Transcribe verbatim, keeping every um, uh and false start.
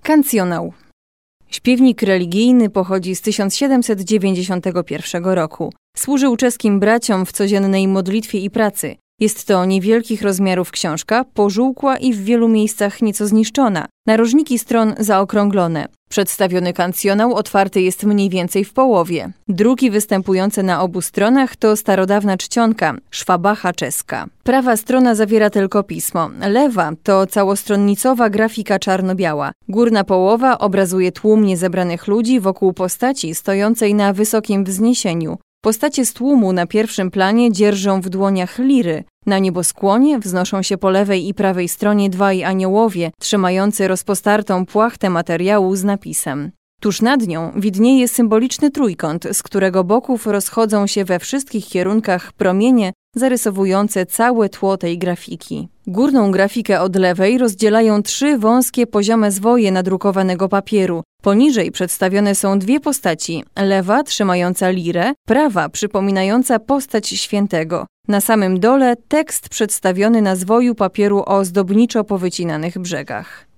Kancjonał. Śpiewnik religijny pochodzi z tysiąc siedemset dziewięćdziesiątego pierwszego roku. Służył czeskim braciom w codziennej modlitwie i pracy. Jest to niewielkich rozmiarów książka, pożółkła i w wielu miejscach nieco zniszczona. Narożniki stron zaokrąglone. Przedstawiony kancjonał otwarty jest mniej więcej w połowie. Druki występujące na obu stronach to starodawna czcionka, szwabacha czeska. Prawa strona zawiera tylko pismo. Lewa to całostronnicowa grafika czarno-biała. Górna połowa obrazuje tłum niezebranych ludzi wokół postaci stojącej na wysokim wzniesieniu. Postacie z tłumu na pierwszym planie dzierżą w dłoniach liry. Na nieboskłonie wznoszą się po lewej i prawej stronie dwaj aniołowie, trzymający rozpostartą płachtę materiału z napisem. Tuż nad nią widnieje symboliczny trójkąt, z którego boków rozchodzą się we wszystkich kierunkach promienie zarysowujące całe tło tej grafiki. Górną grafikę od lewej rozdzielają trzy wąskie poziome zwoje nadrukowanego papieru. Poniżej przedstawione są dwie postaci, lewa trzymająca lirę, prawa przypominająca postać świętego. Na samym dole tekst przedstawiony na zwoju papieru o zdobniczo powycinanych brzegach.